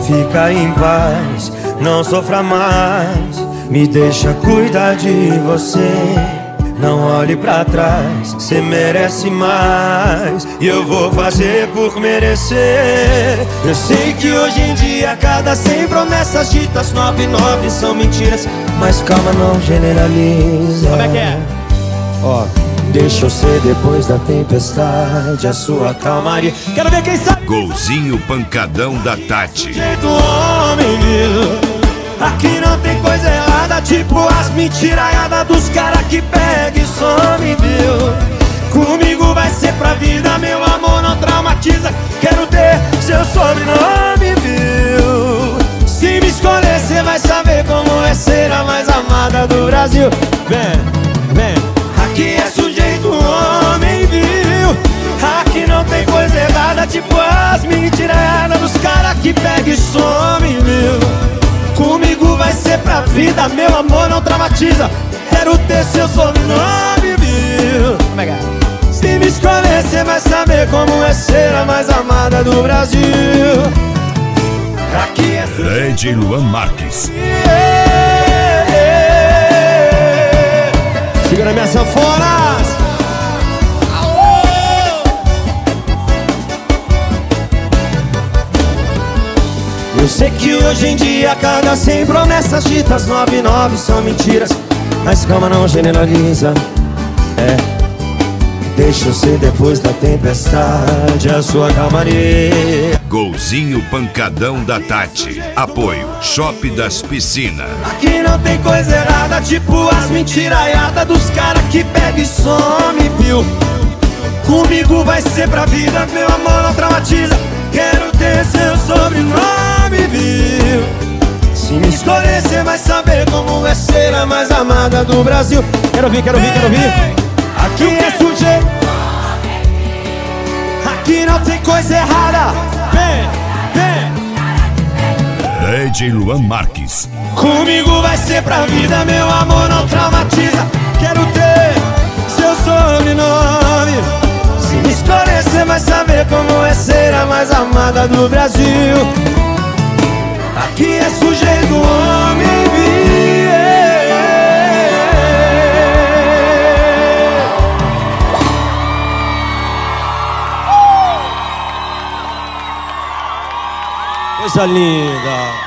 Fica em paz, não sofra mais. Me deixa cuidar de você. Não olhe pra trás, cê merece mais. E eu vou fazer por merecer. Eu sei que hoje em dia cada 100 promessas ditas 99 são mentiras. Mas calma, não generaliza. Como é que é? Ó, deixa eu ser depois da tempestade a sua calmaria. Quero ver quem sabe. Golzinho pancadão da Tati. Jeito homem, viu? Aqui não tem coisa errada, tipo as mentiraiadas dos caras que pega e some, viu? Comigo vai ser pra vida, meu amor não traumatiza. Quero ter seu sobrenome, viu? Se me escolher, cê vai saber como é ser a mais amada do Brasil. Vem, vem. Aqui é sujeito homem, viu? Aqui não tem coisa errada, tipo as mentiraiadas dos caras que pega e some, viu? Comigo vai ser pra vida, meu amor não traumatiza. Quero ter seu sobrenome, viu? Se me escolher, cê vai saber como é ser a mais amada do Brasil. Aqui é Lady Luan Marques. Segura minhas sanfonas. Eu sei que hoje em dia cada 100 promessas ditas 99 são mentiras. Mas calma, não generaliza. Deixa eu ser depois da tempestade a sua calmaria. Golzinho pancadão da Tati. Apoio Shop das Piscinas. Aqui não tem coisa errada, tipo as mentiraiadas dos caras que pega e some, viu? Comigo vai ser pra vida, meu amor não traumatiza. Quero ter seu sobrenome, viu? Se me escolher, cê vai saber como é ser a mais amada do Brasil. Quero ouvir, quero ouvir, quero ouvir. Aqui é sujeito. Aqui não tem coisa errada. Vem, vem. Lady Luan Marques. Comigo vai ser pra vida, meu amor não traumatiza. Quero ter seu sobrenome. Se me escolher, cê vai saber como é ser a mais amada do Brasil. Aqui é sujeito homem, Coisa linda.